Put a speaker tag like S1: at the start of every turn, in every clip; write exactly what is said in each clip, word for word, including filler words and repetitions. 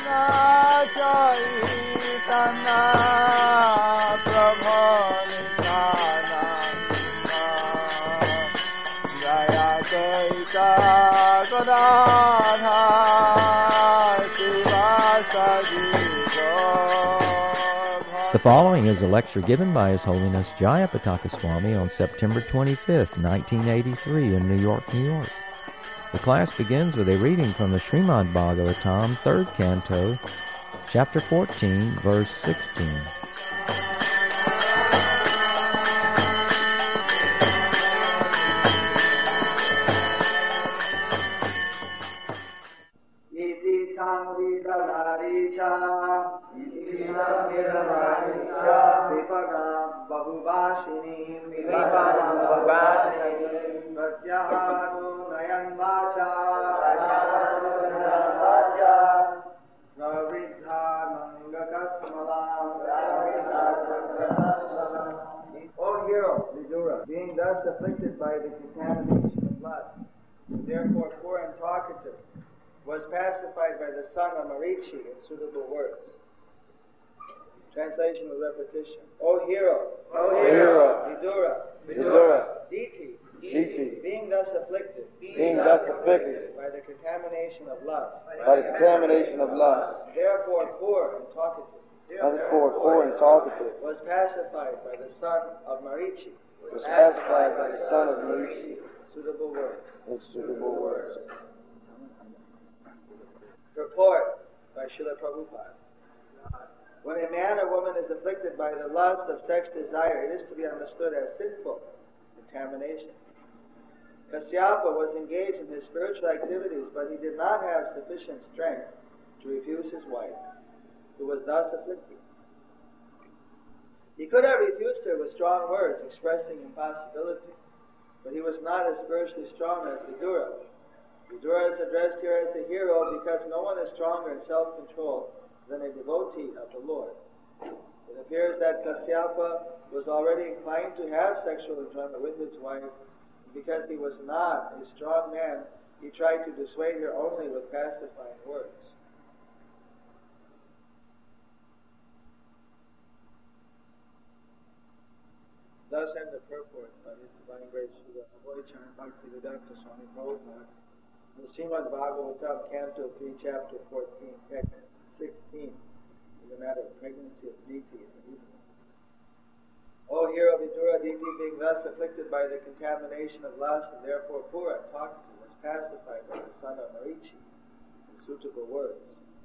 S1: The following is a lecture given by His Holiness Jayapataka Swami on September twenty-fifth, nineteen eighty-three in New York, New York. The class begins with a reading from the Srimad Bhagavatam, third canto, chapter fourteen, verse sixteen.
S2: O hero, Vidura, being thus afflicted by the contamination of lust, and therefore poor and talkative, was pacified by the son of Marichi in suitable words. Translation with repetition. O hero,
S3: O hero,
S2: Vidura,
S3: Vidura,
S2: Diti,
S3: Diti,
S2: being thus afflicted,
S3: being thus afflicted
S2: by the contamination of lust,
S3: by the contamination of lust,
S2: therefore poor and talkative,
S3: therefore poor and talkative,
S2: was pacified by the son of Marichi,
S3: was pacified by the son of Marichi,
S2: suitable words.
S3: with suitable words.
S2: Purport by Srila Prabhupada. When a man or woman is afflicted by the lust of sex desire, it is to be understood as sinful contamination. Kasyapa was engaged in his spiritual activities, but he did not have sufficient strength to refuse his wife, who was thus afflicted. He could have refused her with strong words expressing impossibility, but he was not as spiritually strong as Vidura. Vidura is addressed here as the hero because no one is stronger in self-control than a devotee of the Lord. It appears that Kasyapa was already inclined to have sexual enjoyment with his wife. Because he was not a strong man, he tried to dissuade her only with pacifying words. Thus end the purport by His Divine Grace Srila Avoichan Bhaktivedanta Swami Prabhupada. The Srimad Bhagavatam, Canto three, Chapter fourteen, Text sixteen, is a matter of pregnancy of Diti in the evening. O hero Vidura, Diti, being thus afflicted by the contamination of lust, and therefore poor and talkative, was pacified by the son of Marichi in suitable words.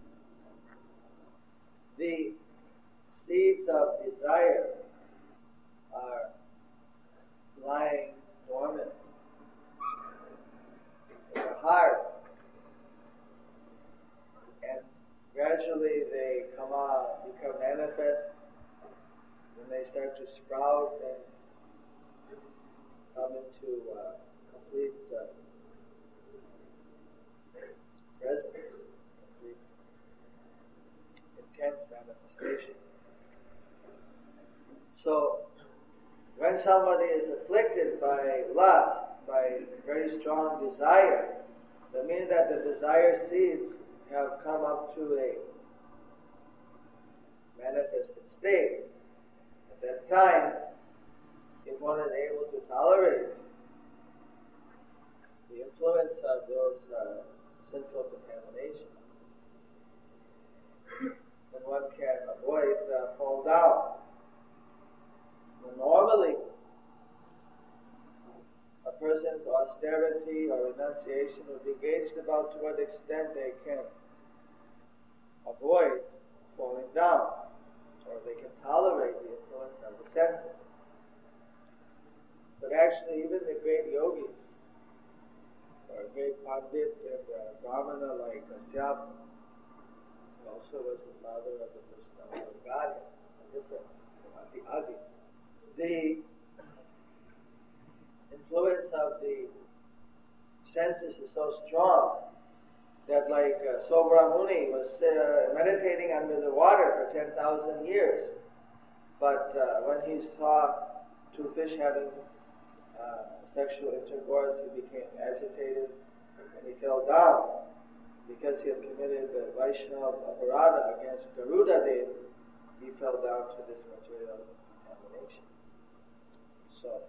S2: The seeds of desire are lying dormant in the heart, and gradually they come out, become manifest, and they start to sprout and come into uh, complete uh, presence, complete intense manifestation. So, when somebody is afflicted by lust, by very strong desire, that means that the desire seeds have come up to a manifested state. At that time, if one is able to tolerate the influence of those uh, sinful contaminations, then one can avoid uh, fall down. But normally, a person's austerity or renunciation will be gauged about to what extent they can avoid falling down, or they can tolerate the influence of the senses. But actually, even the great yogis, or a great Pandit and uh, Brahmana like Kasyapa, who also was the father of the Krishna of Gadya, different from the Adit. The influence of the senses is so strong that, like uh, Sobra Muni was uh, meditating under the water for ten thousand years, but uh, when he saw two fish having uh, sexual intercourse, he became agitated and he fell down. because he had committed the Vaishnava aparada against Garuda Dev, he fell down to this material contamination. So,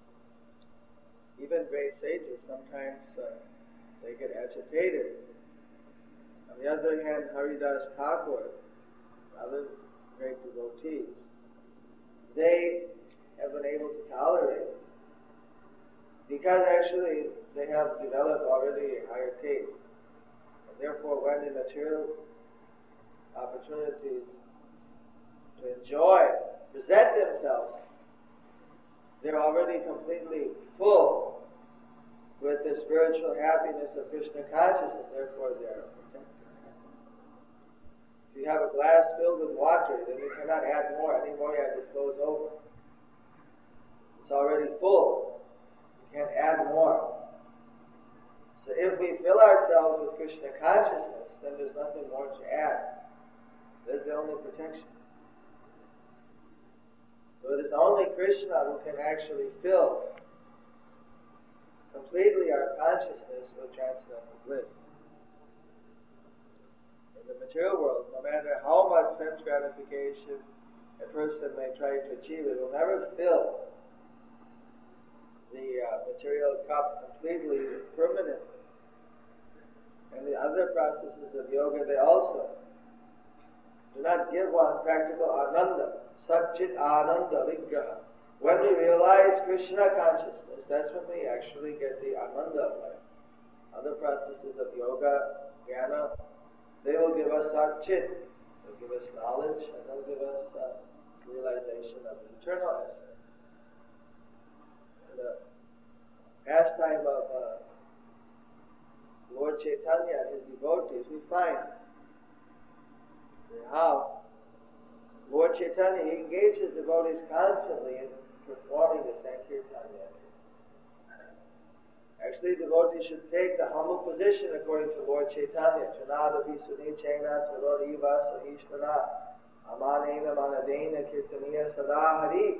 S2: even great sages, sometimes uh, they get agitated. On the other hand, Haridas Thakur, other great devotees, they have been able to tolerate it because actually they have developed already a higher taste. And therefore, when the material opportunities to enjoy present themselves, they're already completely full with the spiritual happiness of Krishna consciousness, therefore they are protected. If you have a glass filled with water, then you cannot add more. Any more you add, it flows over. It's already full. You can't add more. So if we fill ourselves with Krishna consciousness, then there's nothing more to add. That's the only protection. So it is only Krishna who can actually fill completely our consciousness with transcendental bliss. In the material world, no matter how much sense gratification a person may try to achieve, it will never fill the uh, material cup completely, permanently. And the other processes of yoga, they also do not give one practical ananda, satchit ananda vigraha. When we realize Krishna consciousness, that's when we actually get the ananda of life. Other processes of yoga, jnana, they will give us satchit, they'll give us knowledge, and they'll give us uh, realization of the eternal aspect. In the pastime of uh, Lord Chaitanya and his devotees, we find how Lord Chaitanya, he engages devotees constantly in performing the Sankirtana. Actually, devotees should take the humble position according to Lord Chaitanya. Chanada visuni chena taroriva sahishvana amanena manadena kirtaniya sada hari.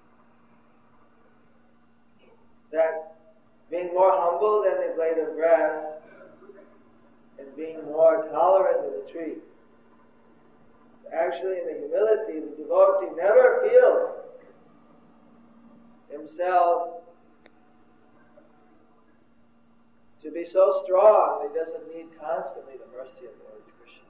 S2: That being more humble than the blade of grass and being more tolerant than the tree. Actually, in the humility, the devotee never feels himself to be so strong that he doesn't need constantly the mercy of Lord Krishna.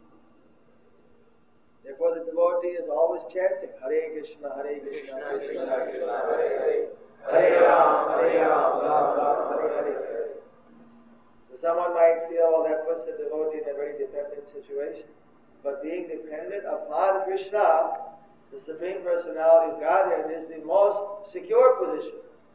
S2: Therefore, the devotee is always chanting Hare Krishna, Hare Krishna, Krishna Krishna, Hare Hare, Hare Ram, Hare Ram, Ram Ram, Hare Hare. So someone might feel, well, that puts the devotee in a very dependent situation. But being dependent upon Krishna, the Supreme Personality of Godhead, is the most secure position.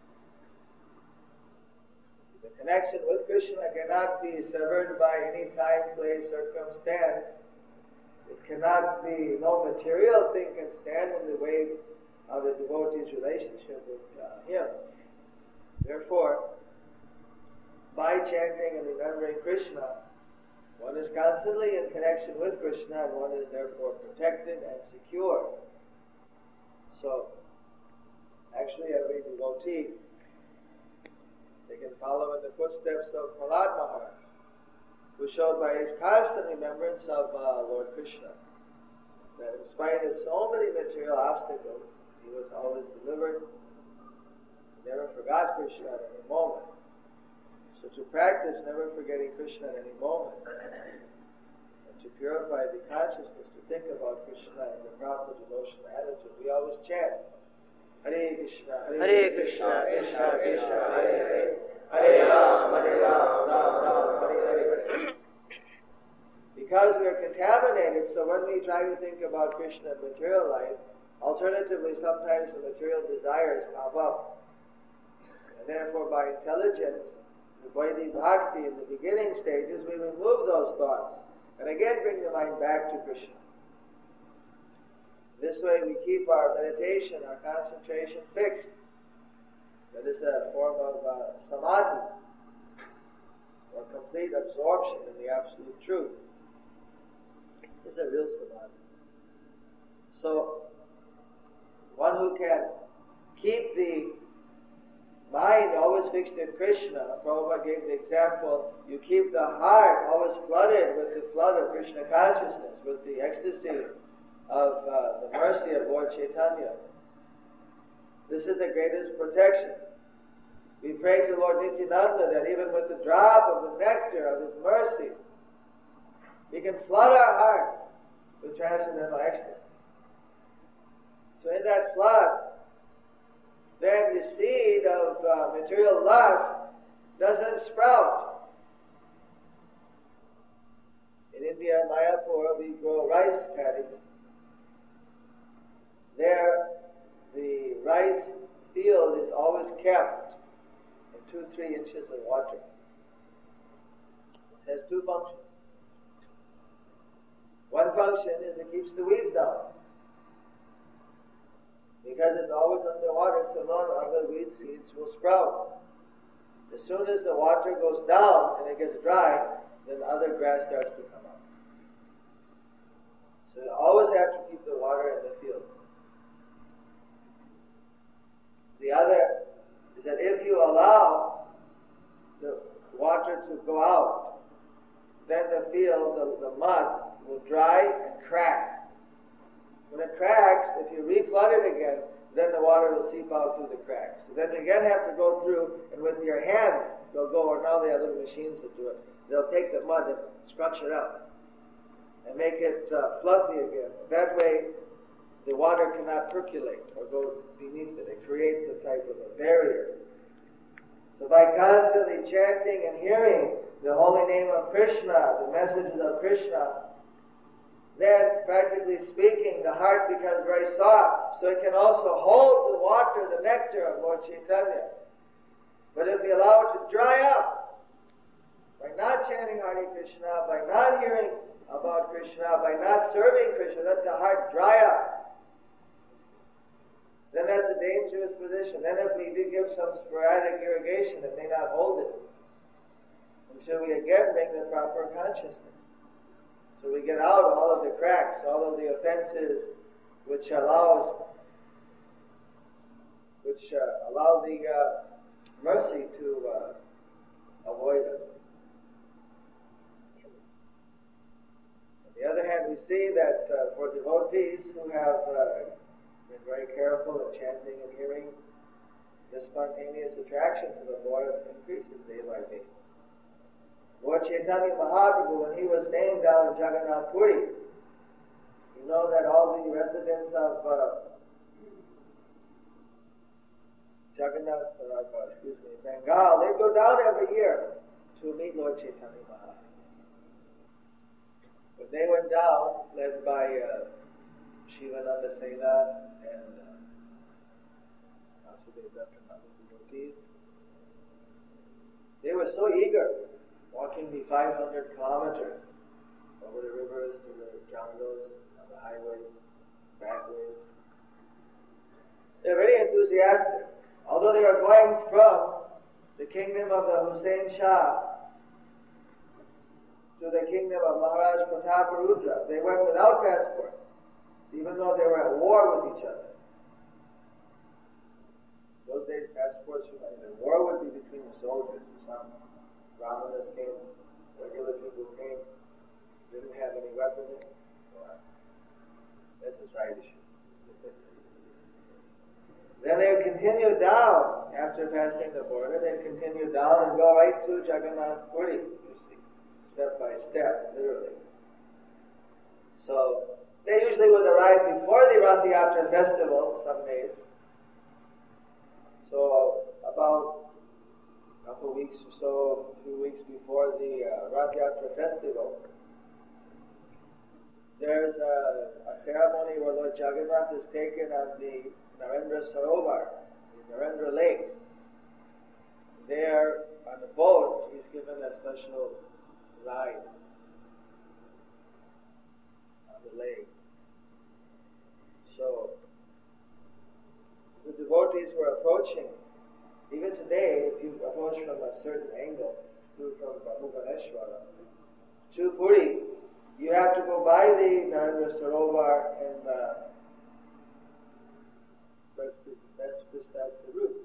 S2: The connection with Krishna cannot be severed by any time, place, circumstance. It cannot be, no material thing can stand in the way of the devotee's relationship with uh, him. Therefore, by chanting and remembering Krishna, one is constantly in connection with Krishna, and one is therefore protected and secure. So, actually, every devotee, they can follow in the footsteps of Prahlad Maharaj, who showed by his constant remembrance of uh, Lord Krishna that in spite of so many material obstacles, he was always delivered. He never forgot Krishna at any moment. So to practice never forgetting Krishna at any moment, and to purify the consciousness, to think about Krishna in the proper devotional attitude, we always chant Hare Krishna, Hare, Hare Krishna, Krishna Krishna, Hare Hare, Hare Ram, Hare Ram, Ram Ram, Hare Hare. Because we are contaminated, so when we try to think about Krishna in material life, alternatively sometimes the material desires pop up. And therefore by intelligence, the Vaidhi Bhakti in the beginning stages, we remove those thoughts and again bring the mind back to Krishna. This way we keep our meditation, our concentration fixed. That is a form of uh, samadhi, or complete absorption in the absolute truth. This is a real samadhi. So, one who can keep the mind always fixed in Krishna. Prabhupada gave the example, you keep the heart always was flooded with the flood of Krishna consciousness, with the ecstasy of uh, the mercy of Lord Chaitanya. This is the greatest protection. We pray to Lord Nityananda that even with the drop of the nectar of His mercy, He can flood our heart with transcendental ecstasy. So in that flood, then the seed of uh, material lust doesn't sprout. In India, in Mayapur, we grow rice paddies. There, the rice field is always kept in two, three inches of water. It has two functions. One function is it keeps the weeds down. Because it's always underwater, so none of the weed seeds will sprout. As soon as the water goes down and it gets dry, then other grass starts to come up. So you always have to keep the water in the field. The other is that if you allow the water to go out, then the field, the, the mud, will dry and crack. When it cracks, if you reflood it again, then the water will seep out through the cracks. So then you again have to go through, and with your hands, they'll go, or now they have little machines that do it. They'll take the mud and scrunch it up and make it uh, fluffy again. That way, the water cannot percolate or go beneath it. It creates a type of a barrier. So by constantly chanting and hearing the holy name of Krishna, the messages of Krishna, then, practically speaking, the heart becomes very soft, so it can also hold the water, the nectar of Lord Chaitanya. But if we allow it to dry up, by not chanting Hare Krishna, by not hearing about Krishna, by not serving Krishna, let the heart dry up, then that's a dangerous position. Then if we do give some sporadic irrigation, it may not hold it until we again bring the proper consciousness. So we get out all of the cracks, all of the offenses which allows, which uh, allow the uh, mercy to uh, avoid us. On the other hand, we see that uh, for devotees who have uh, been very careful in chanting and hearing, the spontaneous attraction to the Lord increases day by day. Lord Chaitanya Mahaprabhu, when he was staying down in Jagannath Puri, you know that all the residents of uh, Jagannath, uh, excuse me, Bengal, they go down every year to meet Lord Chaitanya Mahaprabhu. But they went down, led by uh, Shivananda Sena and Vasudeva Datta and other devotees. They were so eager, walking the five hundred kilometers over the rivers, to the jungles, on the highways, backways. They're very enthusiastic. Although they are going from the kingdom of the Hussain Shah to the kingdom of Maharaj Prataparudra, they went without passports, even though they were at war with each other. Those days, passports were not. The war would be between the soldiers. Some Brahmanas came, regular people came, didn't have any weapons. That's a side issue. Then they would continue down, after passing the border, they'd continue down and go right to Jagannath Puri, you see, step by step, literally. So, they usually would arrive before the Rath Yatra festival, some days. So, about a couple of weeks or so, a few weeks before the uh, Rath Yatra festival, there's a, a ceremony where Lord Jagannath is taken on the Narendra Sarovar, the Narendra Lake. There, on the boat, he's given a special ride on the lake. So, the devotees were approaching. Even today, if you approach from a certain angle, to from Bhubaneswara to Puri, you have to go by the Narendra Sarovar and uh, that's, the, that's, just, that's the route.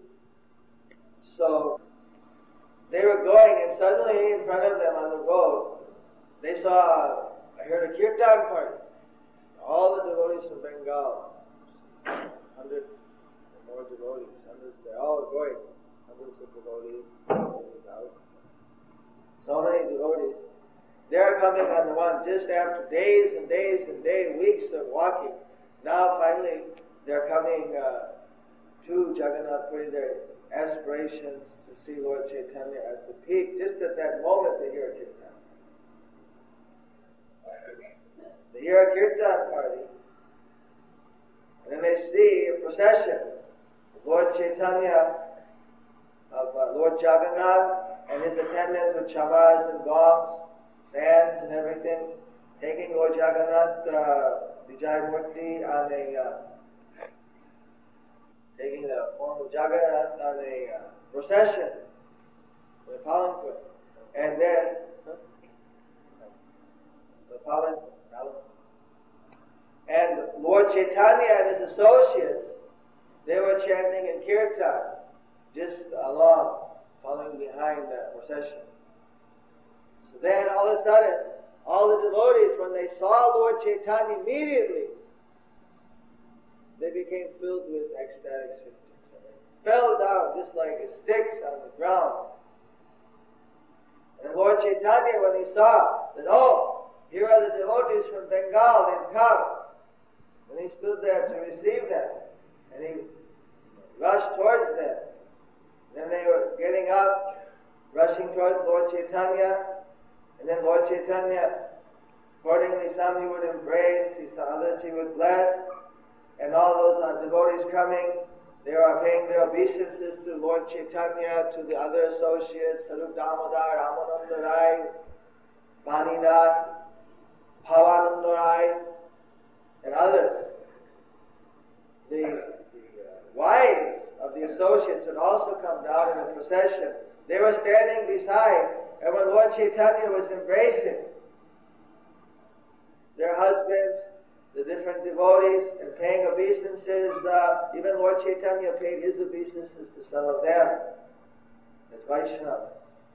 S2: So, they were going and suddenly in front of them on the road, they saw, I heard a kirtan party. All the devotees from Bengal, hundred or more devotees, hundreds, they're all going, hundreds of devotees, so many devotees. They're coming on the one just after days and days and days, weeks of walking. Now finally they're coming uh, to Jagannath Puri, their aspirations to see Lord Chaitanya at the peak. Just at that moment they hear a kirtan. They hear a kirtan party, and then they see a procession of Lord Chaitanya, of uh, Lord Jagannath and his attendants with chamas and gongs, fans and everything, taking Lord Jagannath, uh, Vijay Murti on a, uh, taking the form of Jagannath on a uh, procession with palanquin. And then, huh? the palanquin, and Lord Chaitanya and his associates, they were chanting in kirtan, just along, following behind that procession. So then all of a sudden, all the devotees, when they saw Lord Chaitanya, immediately they became filled with ecstatic symptoms. And they fell down just like sticks on the ground. And Lord Chaitanya, when he saw that, oh, here are the devotees from Bengal, they've come, and he stood there to receive them, and he rushed towards them. Then they were getting up, rushing towards Lord Chaitanya, and then Lord Chaitanya, accordingly, some he would embrace, he saw others he would bless, and all those uh, devotees coming, they are paying their obeisances to Lord Chaitanya, to the other associates, Sarup Damodar, Ramananda Rai, Vaninath, Bhavananda Rai, and others. The, the uh, wives of the associates had also come down in a procession. They were standing beside, and when Lord Chaitanya was embracing their husbands, the different devotees, and paying obeisances, uh, even Lord Chaitanya paid his obeisances to some of them as Vaishnavas.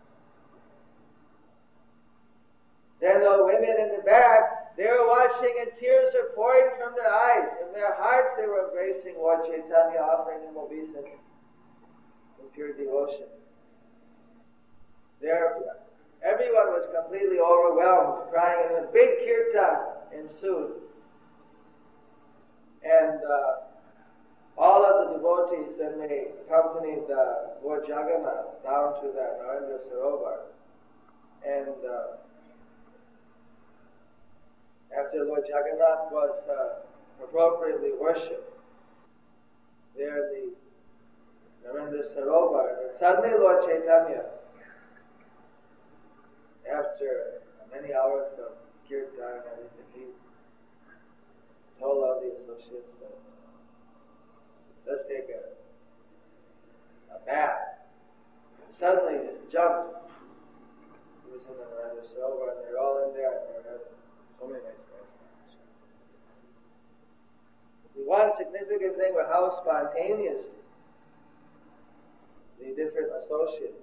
S2: Then the women in the back, they were watching, and tears are pouring from their eyes. In their hearts they were embracing Lord Chaitanya, offering him obeisance in pure devotion. There, everyone was completely overwhelmed, crying, and a big kirtan ensued. And uh, all of the devotees, then they accompanied uh, Lord Jagannath down to that Narendra Sarovar. And uh, after Lord Jagannath was uh, appropriately worshipped there in the Narendra Sarovar, and suddenly Lord Chaitanya, after many hours of kirtan and everything, he told all the associates that let's take a, a bath. And suddenly he jumped. He was in the Narendra Sarovar, and they're all in there, and they're having so many nice baths. The one significant thing was how spontaneous the different associates,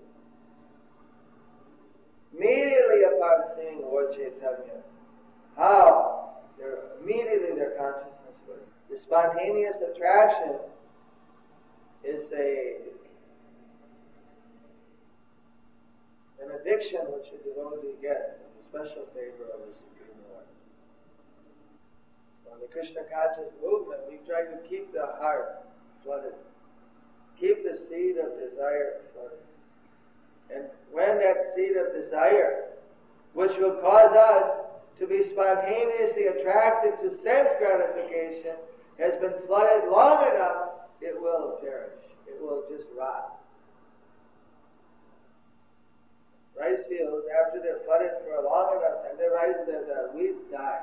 S2: immediately upon seeing Lord Chaitanya, how their, immediately their consciousness was. The spontaneous attraction is a an addiction which a devotee gets in the special favor of the Supreme Lord. So in the Krishna conscious movement, we try to keep the heart flooded, keep the seed of desire flooded. And when that seed of desire, which will cause us to be spontaneously attracted to sense gratification, has been flooded long enough, it will perish. It will just rot. Rice fields, after they're flooded for a long enough time, the rice, the, the weeds die.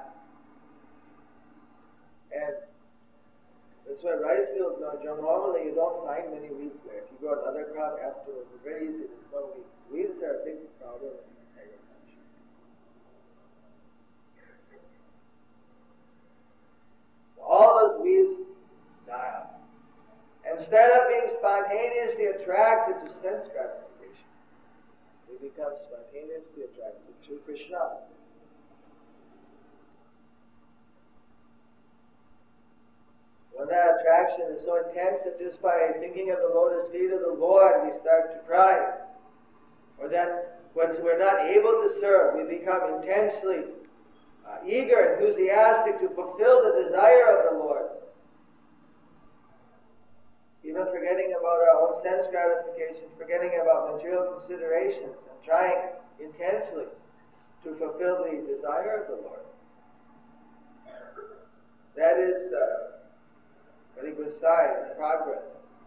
S2: And that's why rice fields, normally you don't find many weeds there. If you grow another crop afterwards, it's very easy. There's no weeds. Weeds are a big problem in agriculture. All those weeds die out. Instead of being spontaneously attracted to sense gratification, we become spontaneously attracted to Krishna. passion is so intense that just by thinking of the lotus feet of the Lord, we start to cry. Or that when we're not able to serve, we become intensely uh, eager, enthusiastic to fulfill the desire of the Lord. Even forgetting about our own sense gratification, forgetting about material considerations, and trying intensely to fulfill the desire of the Lord. That is a very good sign of progress.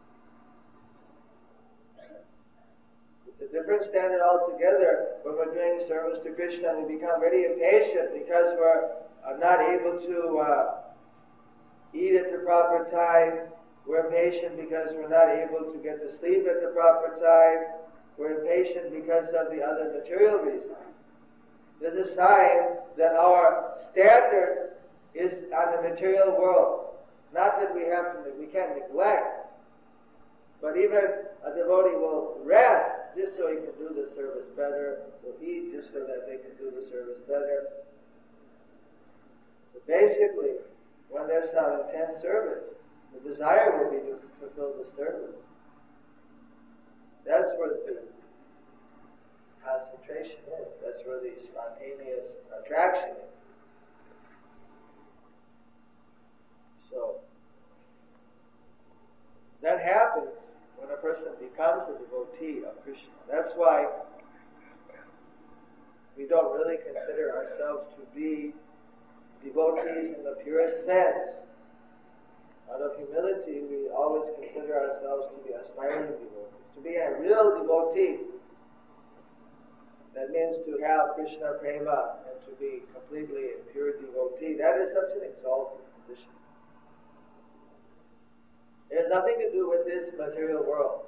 S2: It's a different standard altogether when we're doing service to Krishna and we become very impatient because we're uh, not able to uh, eat at the proper time. We're impatient because we're not able to get to sleep at the proper time. We're impatient because of the other material reasons. This is a sign that our standard is on the material world. Not that we have to, we can't neglect, but even a devotee will rest just so he can do the service better, will eat just so that they can do the service better. But basically, when there's some intense service, the desire will be to fulfill the service. That's where the concentration is. That's where the spontaneous attraction is. So, that happens when a person becomes a devotee of Krishna. That's why we don't really consider ourselves to be devotees in the purest sense. Out of humility, we always consider ourselves to be aspiring devotees. To be a real devotee, that means to have Krishna prema and to be completely a pure devotee. That is such an exalted position. It has nothing to do with this material world.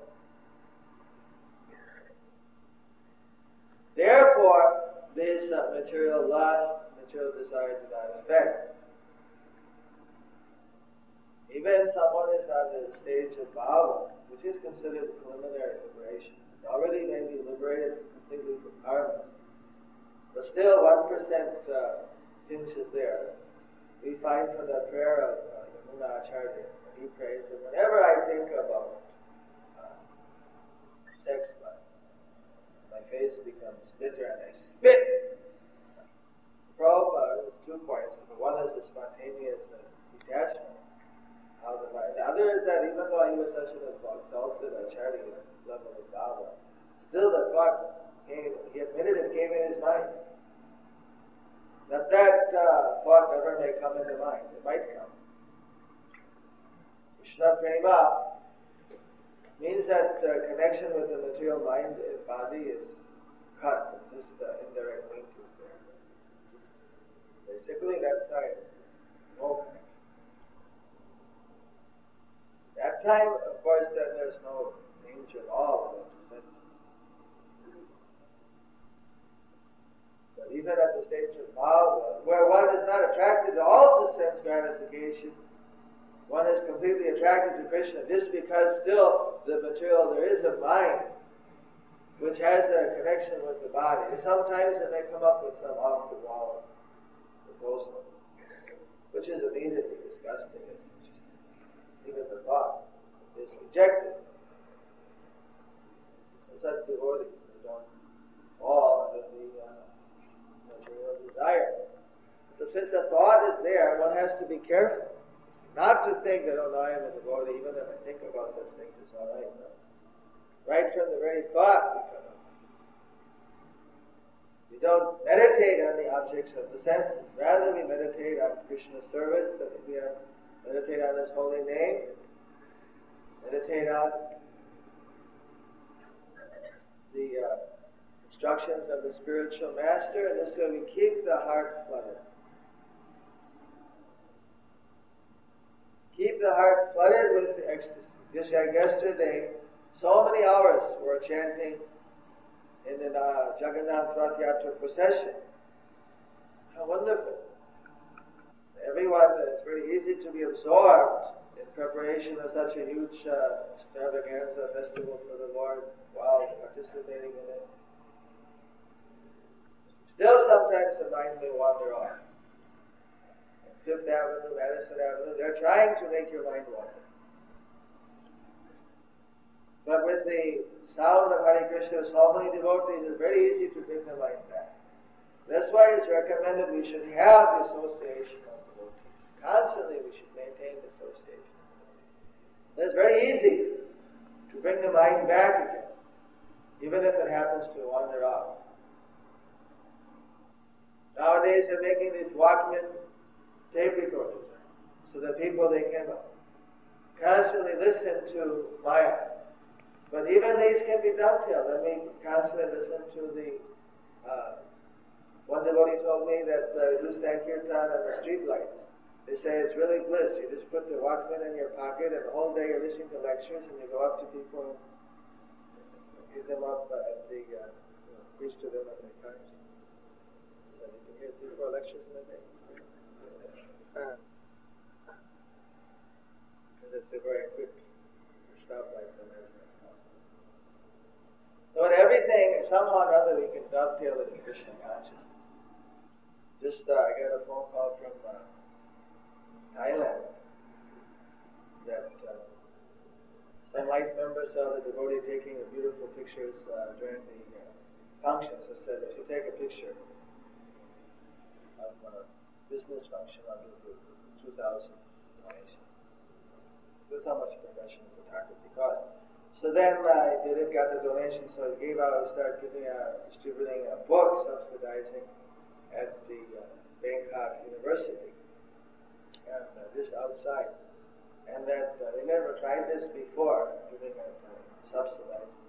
S2: Therefore, this uh, material lust, material desire do not affect. Even someone is on the stage of bhava, which is considered preliminary liberation. It's already maybe liberated completely from karmas. But still, one percent uh, tinge is there. We find from the prayer of uh, Yamuna Acharya, he prays that whenever I think about uh, sex life, my face becomes bitter and I spit. Prabhupada has two points. One is the spontaneous uh, detachment. How the, the other is that even though he was such an exalted acharya level of bhava, still the thought came, he admitted it came in his mind. That that uh, thought never may come into mind. It might come. Krishna prema means that uh, connection with the material mind and body is cut. Just uh, indirect link is there. Basically, that time, no connection. That time, of course, then there's no danger at all of the senses. But even at the stage of bhava, where one is not attracted at all to sense gratification, one is completely attracted to Krishna just because still the material, there is a mind which has a connection with the body. And sometimes it may come up with some off-the-wall proposal, which is immediately disgusting. Even the thought is rejected. So such devotees, they don't fall under the uh, material desire. But since the thought is there, one has to be careful. Not to think that, oh no, I am a devotee, even if I think about such things, it's all right. No. Right from the very thought, we come up. We don't meditate on the objects of the senses. Rather, we meditate on Krishna's service, that we are meditate on His holy name. Meditate on the uh, instructions of the spiritual master, and this way we keep the heart flooded. Keep the heart flooded with ecstasy. Just like yesterday, so many hours were chanting in the uh, Jagannath Rath Yatra procession. How wonderful. Everyone, it's very easy to be absorbed in preparation of such a huge uh, extravaganza festival for the Lord while participating in it. Still, sometimes the mind may wander off. Fifth Avenue, Madison Avenue, they're trying to make your mind wander. But with the sound of Hare Krishna, so many devotees, it's very easy to bring the mind back. That's why it's recommended we should have the association of devotees. Constantly we should maintain the association of devotees. It's very easy to bring the mind back again, even if it happens to wander off. Nowadays they're making these Walkman tape recorders so that people, they can constantly listen to Maya. But even these can be dovetailed. I mean, constantly listen to the, uh, one devotee told me that uh, do Sankirtan on the street lights. They say it's really bliss. You just put the Walkman in your pocket and the whole day you're listening to lectures and you go up to people and give them up uh, at the, uh, you know, preach to them at the times. So you can hear three or four lectures in a day. Because uh, it's a very quick stoplight from there. So in everything, somehow or other, we can dovetail it in Krishna consciousness. Just, uh, I got a phone call from uh, Thailand that uh, some light member saw the devotee taking the beautiful pictures uh, during the uh, function. So said, if you take a picture of a business function, I'll give you two thousand donation. That's how much professional photography costs. So then uh, they did got the donation, so he gave out, started giving out, distributing a book, subsidizing at the uh, Bangkok University, and uh, just outside. And that uh, they never tried this before, giving it uh, subsidizing,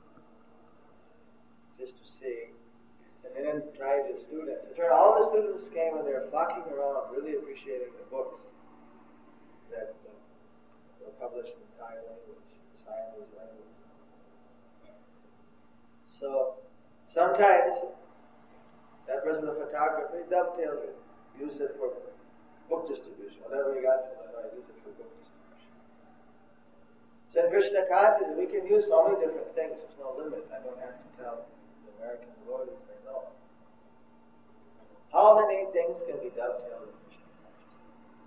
S2: just to see. And they didn't try the students. It turned out all the students came and they were flocking around, really appreciating the books that uh, were published in Thai language. Language. So sometimes that person, the photographer, dovetailed it, use it for book distribution. Whatever we got from that, I use it for book distribution. So in Krishna consciousness, we can use so many different things. There's no limit. I don't have to tell the American devotees, they know. How many things can be dovetailed in Krishna consciousness?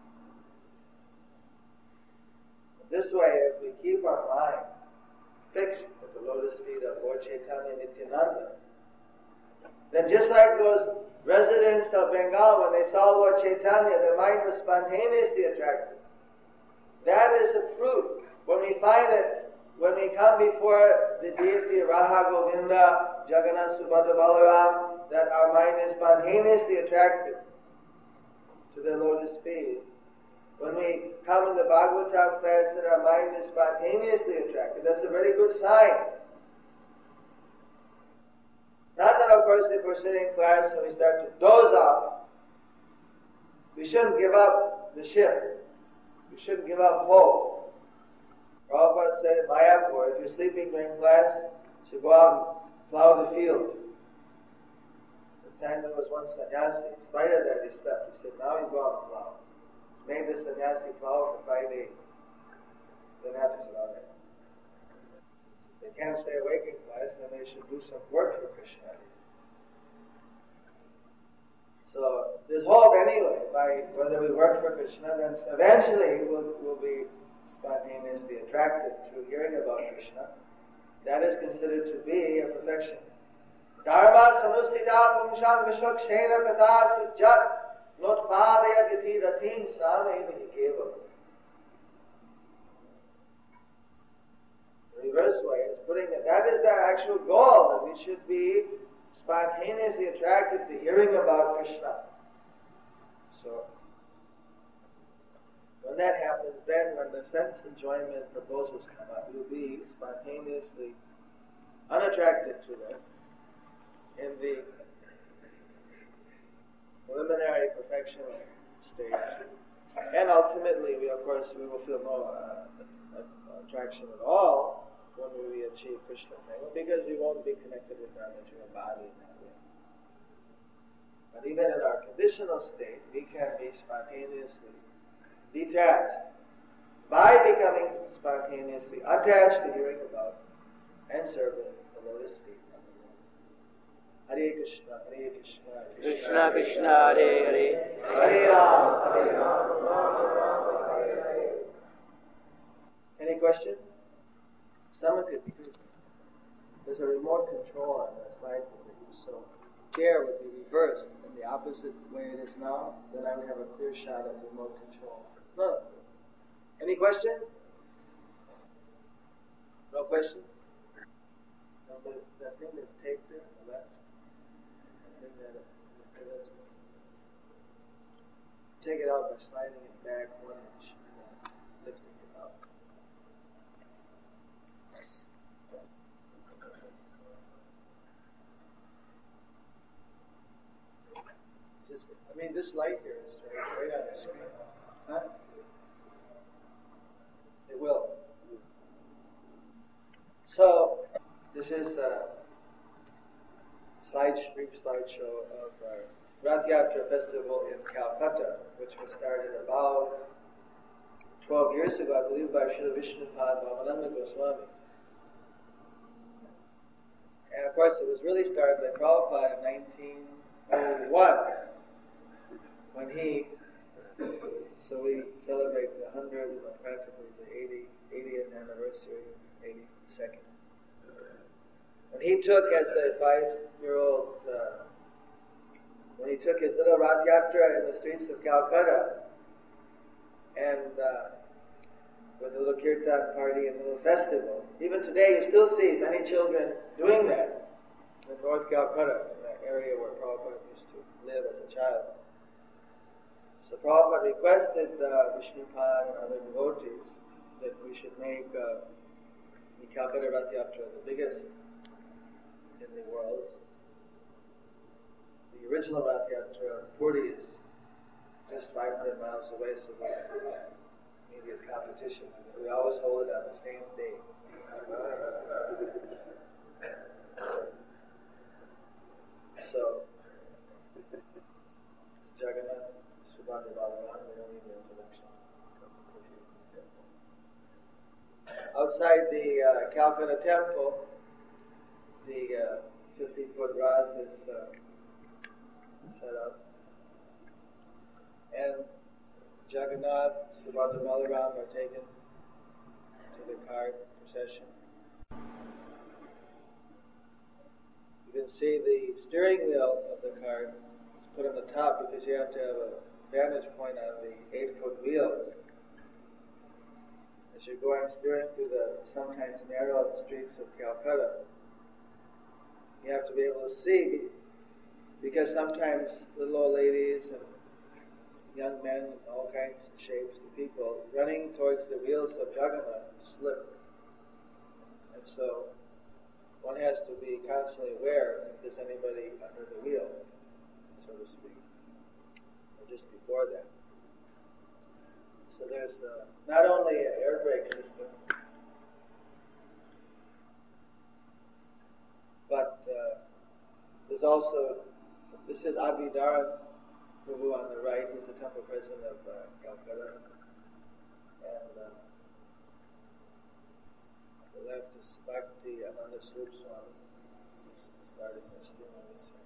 S2: This way, if we keep our mind fixed at the lotus feet of Lord Chaitanya Nityananda, then just like those residents of Bengal, when they saw Lord Chaitanya, their mind was spontaneously attracted. That is a fruit. When we find it, when we come before the deity Radha Govinda, Jagannath Subhadra Balaram, that our mind is spontaneously attracted to their lotus feet. When we come in the Bhagavatam class and our mind is spontaneously attracted, that's a very good sign. Not that, of course, if we're sitting in class and we start to doze off, we shouldn't give up the ship. We shouldn't give up hope. Prabhupada said in Mayapur, if you're sleeping during class, you should go out and plow the field. The time there was one sannyasi, in spite of that, he slept. He said, now you go out and plow. Made the sannyasi plow for five days. Then after said, all right. They can't stay awake in class, then they should do some work for Krishna. So there's hope anyway. By whether we work for Krishna, then eventually we'll, we'll be spontaneously attracted through hearing about Krishna. That is considered to be a perfection. Dharma sanustita pumshang vishwakshena kata sujjat notpadaya gati ratim srameni keval. The reverse way is putting it, that is the actual goal, that we should be spontaneously attracted to hearing about Krishna. So, when that happens, then when the sense enjoyment proposals come up, we'll be spontaneously unattracted to them in the preliminary perfection stage. And ultimately, we of course, we will feel no uh, attraction at all when we achieve Krishna prema, because we won't be connected with our material body in that way. But even in our conditional state, we can be spontaneously detached by becoming spontaneously attached to hearing about and serving the lotus feet of the Lord. Hare Krishna, Hare Krishna,
S3: Krishna Krishna, Hare Hare,
S2: Hare Ram, Hare Ram. Any question? Someone could do. There's a remote control on the slide that you so chair would be reversed in the opposite way it is now. Then I would have a clear shot of the remote control. No. Any question? No question? No, but that thing that's taped there on the left. Bring that up. Take it out by sliding it back one inch and lifting it up. Just, I mean, this light here is right, right on the screen. Huh? It will. So, this is a slide, brief slideshow of our Rath Yatra festival in Calcutta, which was started about twelve years ago, I believe, by Srila Vishnupad Bhavananda Goswami. And of course, it was really started by Prabhupada in nineteen oh one, when he, so we celebrate the one hundredth, practically the eightieth anniversary, eighty-second. When he took as a five-year-old, uh, when he took his little Rath Yatra in the streets of Calcutta, and uh, with a little kirtan party and a little festival. Even today you still see many children doing that in North Calcutta, in that area where Prabhupada used to live as a child. So Prabhupada requested uh, Vishnupad and other devotees that we should make uh, the Calcutta Rath Yatra the biggest in the world. The original Rath Yatra, Puri, is just five hundred miles away, so we immediate competition. We always hold it on the same day. So, Jagannath, Subhadra Balaram, we don't need the introduction. Outside the uh, Calcutta temple, the fifty-foot uh, Rath is uh, set up. And Jagannath, Subhadra Balaram are taken to the cart procession. You can see the steering wheel of the cart is put on the top because you have to have a vantage point on the eight-foot wheels. As you're going steering through the sometimes narrow streets of Calcutta, you have to be able to see, because sometimes little old ladies and young men in all kinds of shapes of people running towards the wheels of Jagannath slip. And so one has to be constantly aware if there's anybody under the wheel, so to speak, or just before that. So there's uh, not only an air brake system, but uh, there's also, this is Abhidharan Prabhu on the right. He's the temple president of uh, Calcutta. And uh, on the left is Bhakti Ananda Swarup Swami. He's starting this doing this year.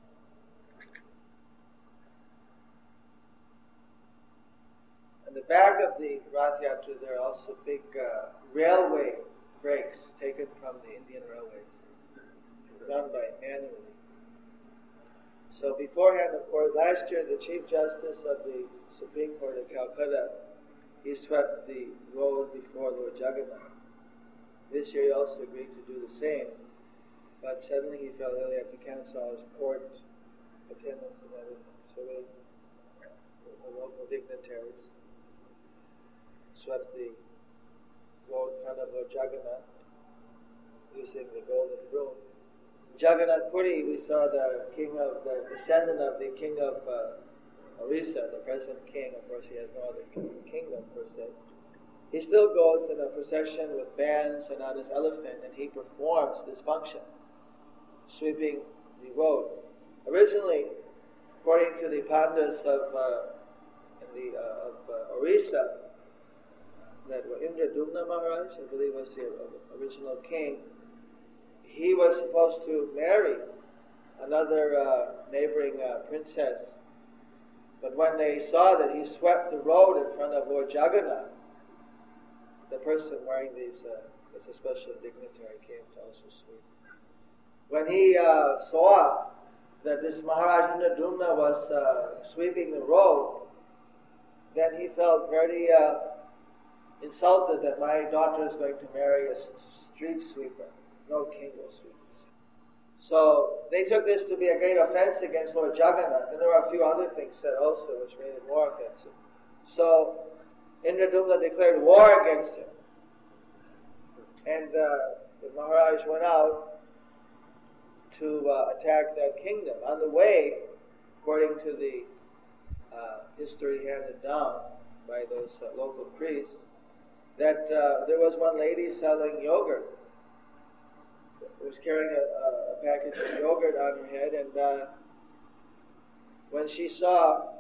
S2: In the back of the Rath Yatra, there are also big uh, railway brakes taken from the Indian railways, run by manually. So beforehand, of course, last year the Chief Justice of the Supreme Court of Calcutta, he swept the road before Lord Jagannath. This year he also agreed to do the same, but suddenly he fell ill. He had to cancel all his court attendance and everything. So we, the local dignitaries, swept the road in front of Lord Jagannath using the golden broom. Jagannath Puri, we saw the king of the descendant of the king of uh, Orissa, the present king. Of course, he has no other kingdom per se. He still goes in a procession with bands and on his elephant, and he performs this function, sweeping the road. Originally, according to the Pandas of uh, the uh, of uh, Orissa, that were Indradumna Maharaj, I believe was the original king. He was supposed to marry another uh, neighboring uh, princess. But when they saw that he swept the road in front of Lord Jagannath, the person wearing these uh, as a special dignitary, came to also sweep. When he uh, saw that this Maharaj Indradumna was uh, sweeping the road, then he felt very uh, insulted that my daughter is going to marry a street sweeper. No king will sweep. So they took this to be a great offense against Lord Jagannath, and there were a few other things said also which made it more offensive. So Indradumna declared war against him, and uh, the Maharaj went out to uh, attack that kingdom. On the way, according to the uh, history handed down by those uh, local priests, that uh, there was one lady selling yogurt. Was carrying a, a package of yogurt on her head, and uh, when she saw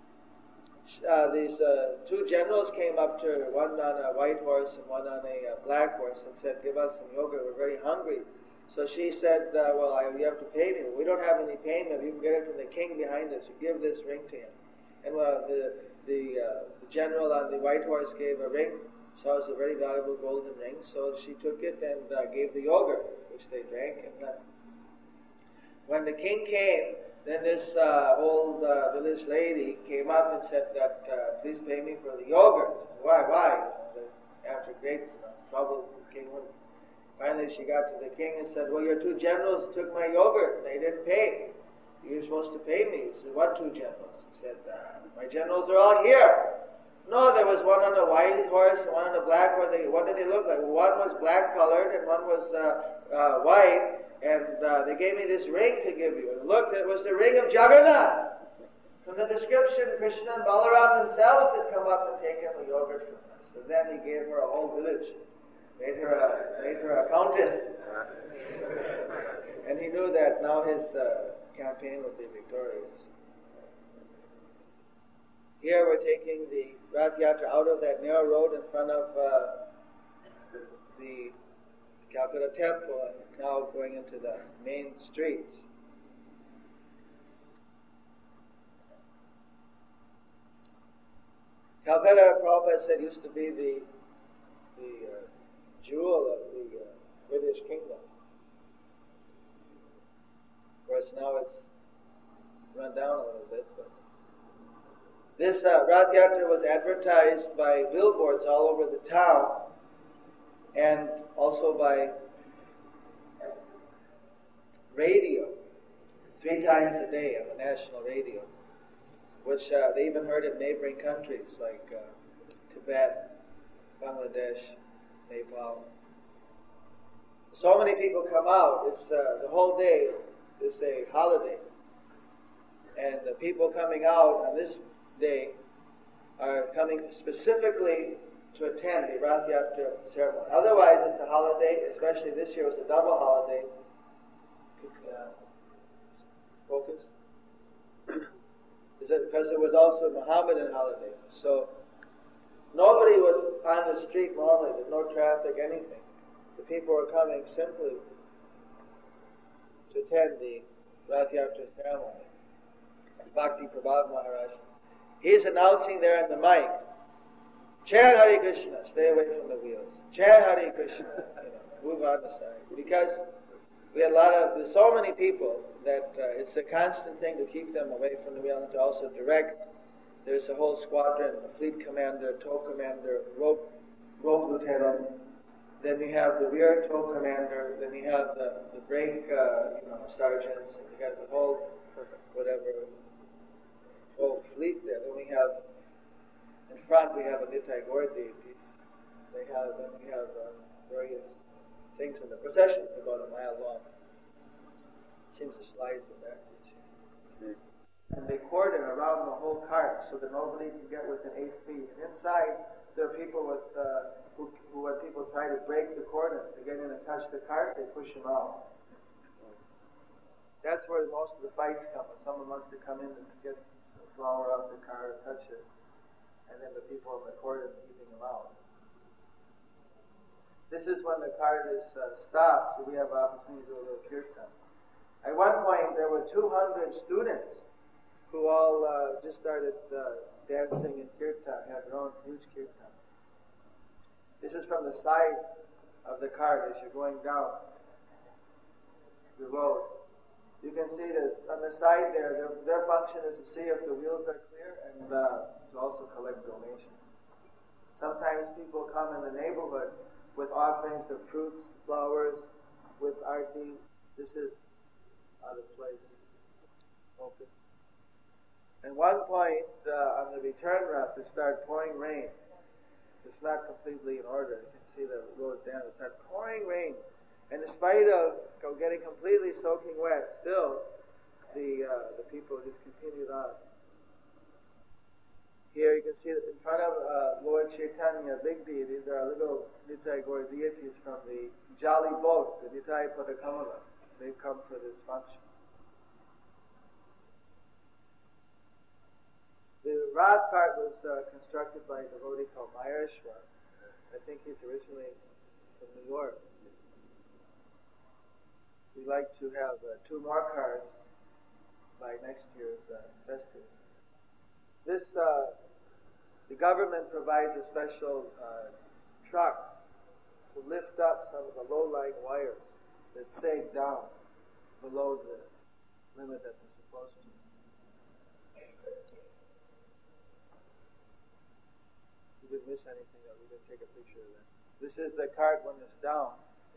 S2: uh, these uh, two generals came up to her, one on a white horse and one on a uh, black horse, and said, "Give us some yogurt. We're very hungry." So she said, uh, "Well, I, you have to pay me." "We don't have any payment. You can get it from the king behind us. You give this ring to him." And uh, the the, uh, the general on the white horse gave a ring. So it was a very valuable golden ring. So she took it and uh, gave the yogurt, which they drank. And uh, when the king came, then this uh, old uh, village lady came up and said that, uh, "Please pay me for the yogurt." Why? Why? After great you know, trouble, the king went. Finally, she got to the king and said, "Well, your two generals took my yogurt. They didn't pay. You're supposed to pay me." He said, "What two generals?" He said, uh, "My generals are all here." "No, there was one on a white horse and one on a black horse. They, what did they look like?" "One was black colored and one was uh, uh, white, and uh, they gave me this ring to give you." And look, it was the ring of Jagannath. From the description, Krishna and Balaram themselves had come up and taken the yogurt from her. So then he gave her a whole village, made her a, made her a countess. And he knew that now his uh, campaign would be victorious. Here we're taking the Rath Yatra out of that narrow road in front of uh, the Calcutta temple and now going into the main streets. Calcutta, Prabhupada said, used to be the, the uh, jewel of the uh, British kingdom. Of course, now it's run down a little bit, but this uh, Rath Yatra was advertised by billboards all over the town and also by radio, three times a day on the national radio, which uh, they even heard in neighboring countries like uh, Tibet, Bangladesh, Nepal. So many people come out. It's uh, the whole day is a holiday, and the people coming out on this day are coming specifically to attend the Rath Yatra ceremony. Otherwise, it's a holiday. Especially this year, it was a double holiday. Uh, focus. Is it because it was also a Mohammedan holiday? So nobody was on the street normally. There's no traffic, anything. The people were coming simply to attend the Rath Yatra ceremony. Bhakti Prabhav Maharaj, he's announcing there in the mic, "Chant Hare Krishna, stay away from the wheels. Chant Hare Krishna, you know, move on the side." Because we had a lot of, there's so many people that uh, it's a constant thing to keep them away from the wheel and to also direct. There's a whole squadron, a fleet commander, tow commander, rope, rope lieutenant. Then we have the rear tow commander. Then we have the, the brake uh, you know, sergeants. And we have the whole, whatever, whole fleet there. Then we have, in front we have a Nitai Gaur deities. They have, then we have uh, various things in the procession about a mile long. Seems the slides are backwards. Mm-hmm. And they cordon around the whole cart so that nobody can get within eight feet. And inside there are people with uh, who, who when people try to break the cordon to get in and touch the cart, they push them out. That's where most of the fights come. When someone wants to come in and get some flour off the cart, touch it, and then the people on the cordon keeping them out. This is when the cart is uh, stopped, so we have opportunity to do a little kirtan. At one point, there were two hundred students who all uh, just started uh, dancing in kirtan, had their own huge kirtan. This is from the side of the cart as you're going down the road. You can see that on the side there, their, their function is to see if the wheels are clear and uh, to also collect donations. Sometimes people come in the neighborhood with offerings of fruits, flowers, with arti. This is out of place. Open. At one point, uh, on the return route, it started pouring rain. It's not completely in order. You can see the road down. It started pouring rain. And in spite of getting completely soaking wet, still, the uh, the people just continued on. Here you can see that in front of uh, Lord Chaitanya, big deities, there are little Nitai Gaur deities from the Jolly Boat, the Nitai Padakamala. They've come for this function. The Rath cart was uh, constructed by a devotee called Mayareshwar. I think he's originally from New York. We'd like to have uh, two more cars by next year's uh, festival. This, uh, the government provides a special uh, truck to lift up some of the low-lying wires that sag down below the limit that they're supposed to. You didn't miss anything, though. We didn't take a picture of that. This is the cart when it's down.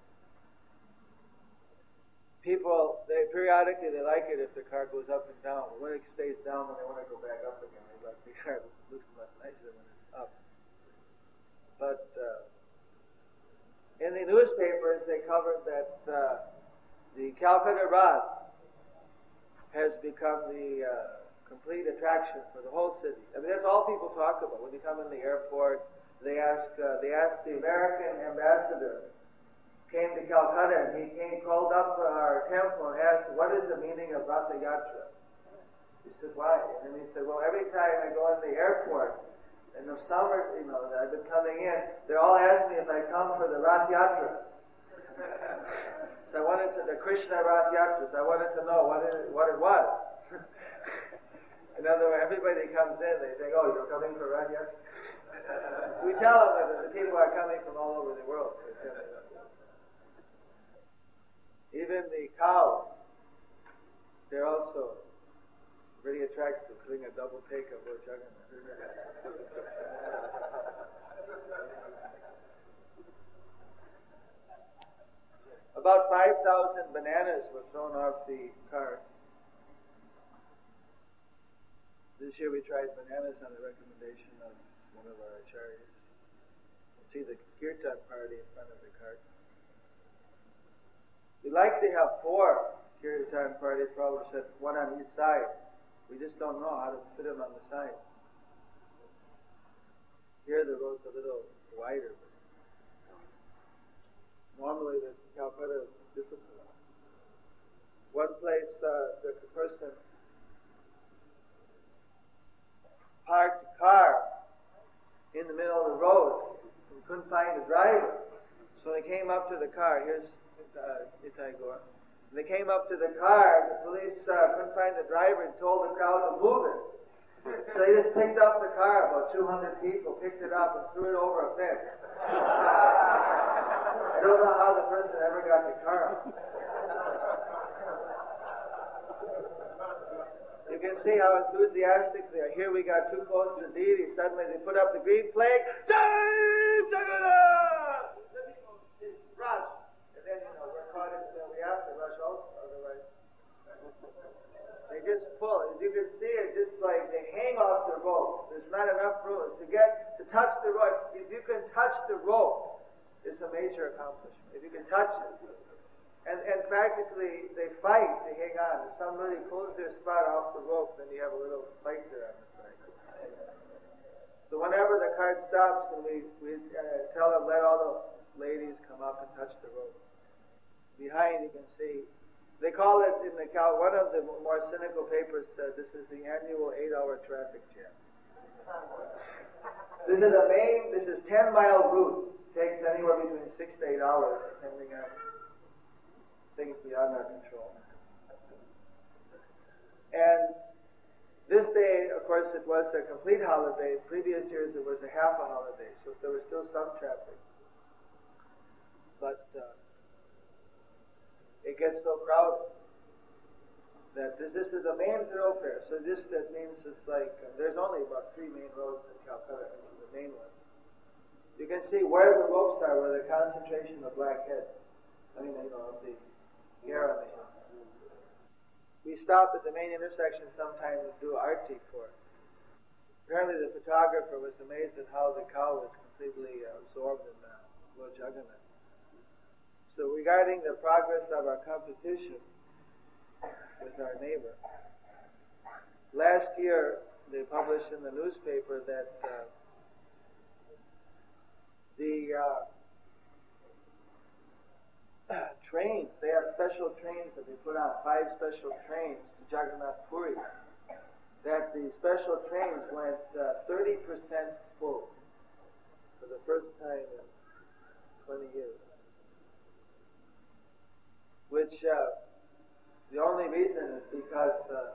S2: People, they periodically they like it if the cart goes up and down. But when it stays down, when they want to go back up again, they like the cart looks much nicer when it's up. But uh, in the newspapers, they covered that uh, the Calcutta Rath has become the uh, complete attraction for the whole city. I mean, that's all people talk about. When you come in the airport, they ask uh, they ask the American ambassador. Came to Calcutta and he came, called up our temple and asked, what is the meaning of Ratha Yatra? He said, why? And then he said, well, every time I go in the airport, in the summer, you know, that I've been coming in, they all ask me if I come for the Rath Yatra. So I wanted to, the Krishna Rath Yatras, I wanted to know what it, what it was. In other words, everybody comes in, they think, oh, you're coming for Rath Yatra? We tell them that the people are coming from all over the world. Even the cows, they're also very attractive, doing a double take of Lord Jagannath. About five thousand bananas were thrown off the cart. This year we tried bananas on the recommendation of one of our acharyas. You see the kirtan party in front of the cart. We like to have four kirtan parties, Prabhupada said, one on each side. We just don't know how to fit them on the side. Here the road's a little wider. Normally the Calcutta is difficult. One place uh, the person parked a car in the middle of the road and couldn't find a driver. So they came up to the car. Here's Uh, Nitai Gaur. They came up to the car, the police uh, couldn't find the driver and told the crowd to move it. So they just picked up the car, about two hundred people picked it up and threw it over a fence. I don't know how the person ever got the car. You can see how enthusiastic they are. Here we got too close to the deity. Suddenly they put up the green flag. Jai Jagannath! Rush. And then, you know, we're caught in, uh, we have to rush also, otherwise. They just pull. As you can see, it's just like they hang off the rope. There's not enough room. To get, to touch the rope, if you can touch the rope, it's a major accomplishment. If you can touch it. And, and practically, they fight to hang on. If somebody pulls their spot off the rope, then you have a little fight there on the side. So whenever the cart stops, and we, we uh, tell them, let all the ladies come up and touch the rope. Behind, you can see, they call it in the Cal, one of the more cynical papers said this is the annual eight-hour traffic jam. This is a main, this is ten-mile route. It takes anywhere between six to eight hours, depending on things beyond our control. And this day, of course, it was a complete holiday. Previous years, it was a half a holiday, so there was still some traffic. but uh, it gets so crowded that this, this is a main thoroughfare. So this that means it's like uh, there's only about three main roads in Calcutta. This is the main one. You can see where the ropes are, where the concentration of black heads. I mean, you know, of the hair on the hill. We stop at the main intersection sometimes and do arti for it. Apparently, the photographer was amazed at how the cow was completely uh, absorbed in the Lord Jagannath. So, regarding the progress of our competition with our neighbor, last year they published in the newspaper that uh, the uh, trains, they have special trains that they put on, five special trains to Jagannath Puri, that the special trains went uh, thirty percent full for the first time in twenty years. Which, uh, the only reason is because uh,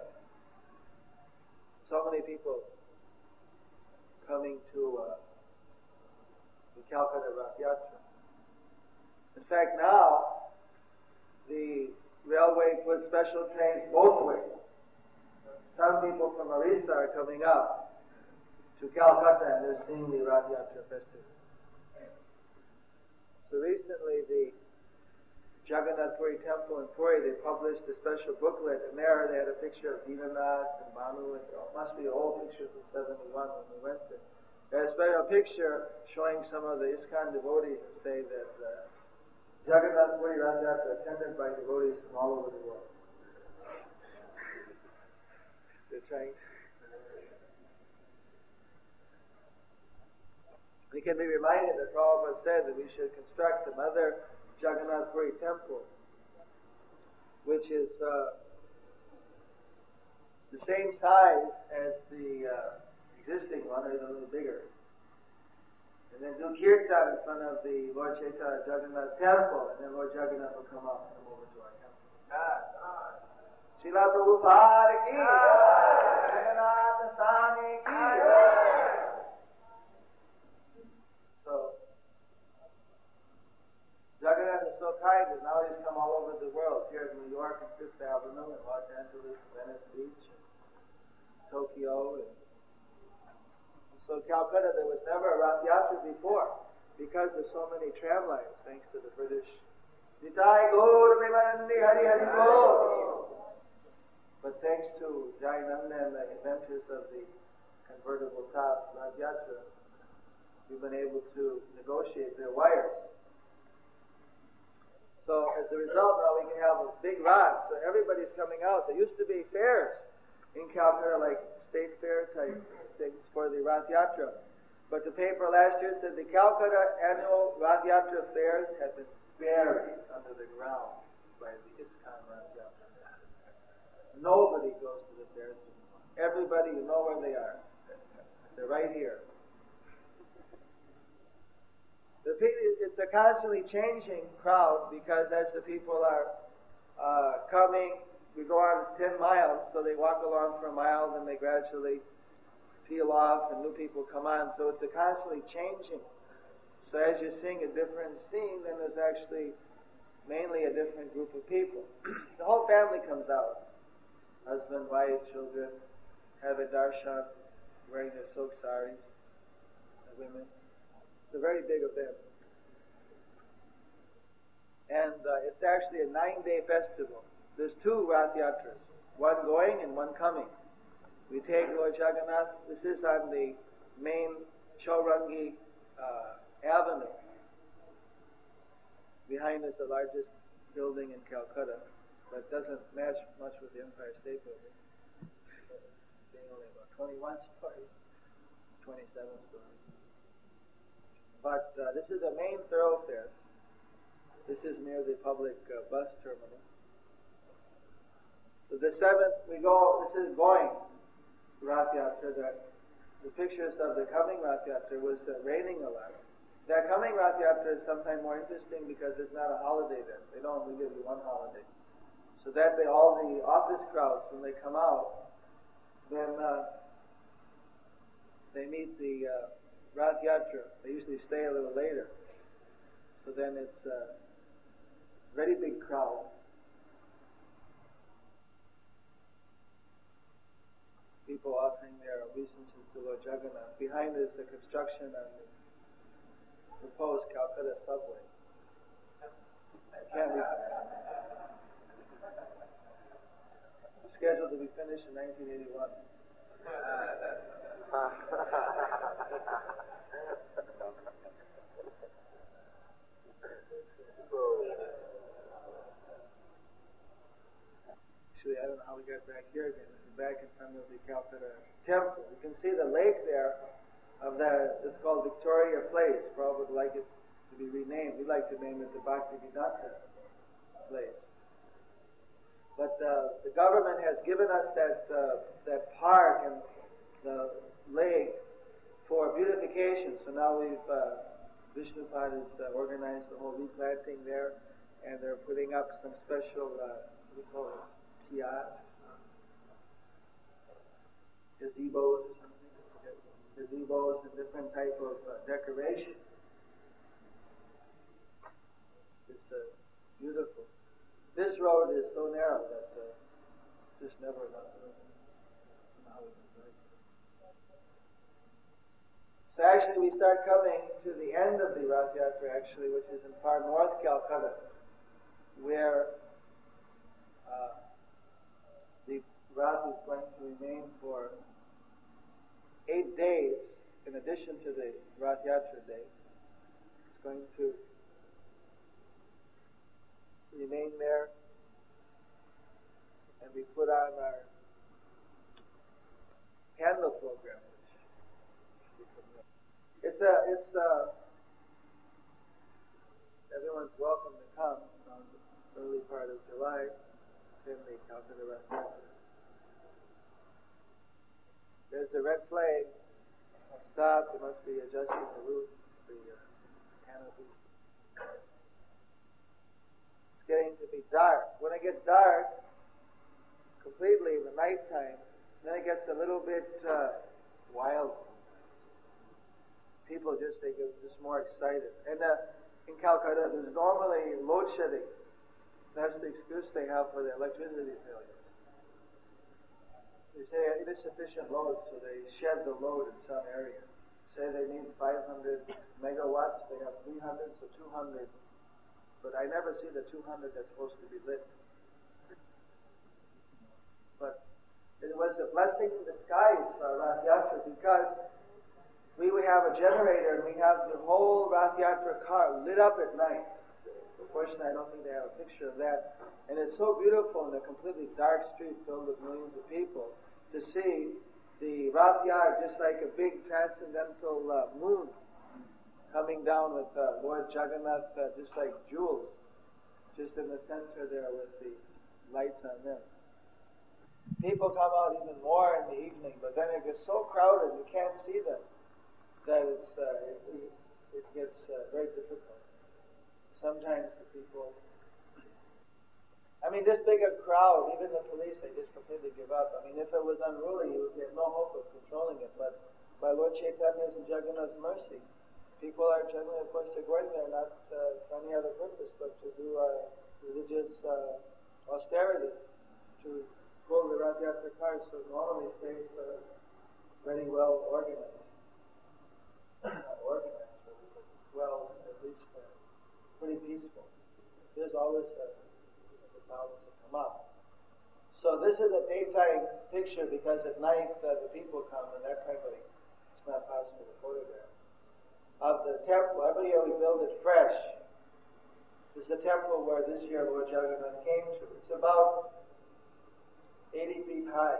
S2: so many people coming to uh, the Calcutta Rath Yatra. In fact, now the railway puts special trains both ways. Some people from Orissa are coming up to Calcutta and they're seeing the Rath Yatra festival. So recently, the Jagannath Puri Temple in Puri, they published a special booklet, and there they had a picture of Dinanath and Banu, and it must be an old picture from seventy-one when we went there. They had a special picture showing some of the ISKCON devotees and say that uh, Jagannath Puri Rath Yatra attended by devotees from all over the world. They're trying. We can be reminded that Prabhupada said that we should construct another Jagannath Puri temple, which is uh, the same size as the uh, existing one, or even a little bigger. And then do kirtan in front of the Lord Chaitanya Jagannath temple, and then Lord Jagannath will come up and come over to our temple. Srila Prabhupada ki Jagannath Swami ki. So, Jagannath is so kind that now he's come all over the world, here in New York and Fifth Avenue, and Los Angeles, and Venice Beach, and Tokyo. And so Calcutta, there was never a Rath Yatra before, because there's so many tram lines, thanks to the British. Nitai Gaur Vimanandi Hari Hari Bol. But thanks to Jayananda and the inventors of the convertible top Rath Yatra, we've been able to negotiate their wires. So as a result, now we can have a big rod, so everybody's coming out. There used to be fairs in Calcutta, like state fair type things for the Rath Yatra. But the paper last year said the Calcutta annual Rath Yatra fairs have been buried under the ground by the ISKCON Rath Yatra. Nobody goes to the fairs anymore. Everybody, you know where they are. They're right here. It's a constantly changing crowd, because as the people are uh, coming, we go on ten miles, so they walk along for a mile, then they gradually peel off and new people come on. So it's a constantly changing. So as you're seeing a different scene, then there's actually mainly a different group of people. The whole family comes out. Husband, wife, children, have a darshan, wearing their silk saris, the women. It's a very big event. And uh, it's actually a nine-day festival. There's two Rath Yatras, one going and one coming. We take Lord Jagannath. This is on the main Chaurangi uh, Avenue. Behind is the largest building in Calcutta, but doesn't match much with the Empire State Building, being only about twenty-one stories, twenty-seven stories. But uh, this is a main thoroughfare. This is near the public uh, bus terminal. So the seventh, we go, this is going Rath Yatra. The, the pictures of the coming Rath Yatra was uh, raining a lot. That coming Rath Yatra is sometimes more interesting because it's not a holiday then. They don't only give you one holiday. So that they, all the office crowds, when they come out, then uh, they meet the uh, Rath Yatra. They usually stay a little later. So then it's a very big crowd. People offering their obeisances to Lord Jagannath. Behind is the construction on the proposed Calcutta subway. Can't be scheduled to be finished in nineteen eighty-one. Actually, I don't know how we got back here again. This is back in front of the Calcutta temple. You can see the lake there of the, it's called Victoria Place. Probably would like it to be renamed. We'd like to name it the Bhaktivedanta Place. But uh, the government has given us that uh, that park and the lake for beautification. So now we've, uh, Vishnupad has uh, organized the whole replanting there, and they're putting up some special, uh, what do you call it, kiosks, gazebos or something, gazebos and different type of uh, decoration. It's uh, beautiful. This road is so narrow that uh, just never enough room. So actually we start coming to the end of the Rath Yatra actually, which is in far north Calcutta, where uh, the Rath is going to remain for eight days in addition to the Rath Yatra day. It's going to remain there, and we put on our candle program. It's a, it's a, everyone's welcome to come on the early part of July in the Calcutta Rath Yatra. There's the red flag. Stop. There must be adjusting the roof, the uh, canopy. It's getting to be dark. When it gets dark completely in the nighttime, then it gets a little bit uh, wild. People just, they get just more excited. And uh, in Calcutta, there's normally load shedding. That's the excuse they have for the electricity failures. They say insufficient load, so they shed the load in some area. Say they need five hundred megawatts, they have three hundred, so two hundred. But I never see the two hundred that's supposed to be lit. But it was a blessing in disguise for Rath Yatra, because we would have a generator and we have the whole Rath Yatra car lit up at night. Unfortunately, I don't think they have a picture of that. And it's so beautiful in a completely dark street filled with millions of people to see the Rath Yatra just like a big transcendental uh, moon coming down with uh, Lord Jagannath uh, just like jewels, just in the center there with the lights on them. People come out even more in the evening, but then it gets so crowded you can't see them that it's, uh, it, it gets uh, very difficult. Sometimes the people, I mean, this big a crowd, even the police, they just completely give up. I mean, if it was unruly, you would have no hope of controlling it. But by Lord Chaitanya's and Jagannath's mercy, people are generally, of course, they're going there not uh, for any other purpose, but to do uh, religious uh, austerity, to pull the Rath Yatra cars. So normally stays uh, very well organized. organized, but well, at least uh, pretty peaceful. There's always a, a mountains that come up. So this is a daytime picture, because at night uh, the people come, and that kind of, it's not possible to photograph. Of the temple, every year we build it fresh. This is the temple where this year Lord Jagannath came to. It's about eighty feet high.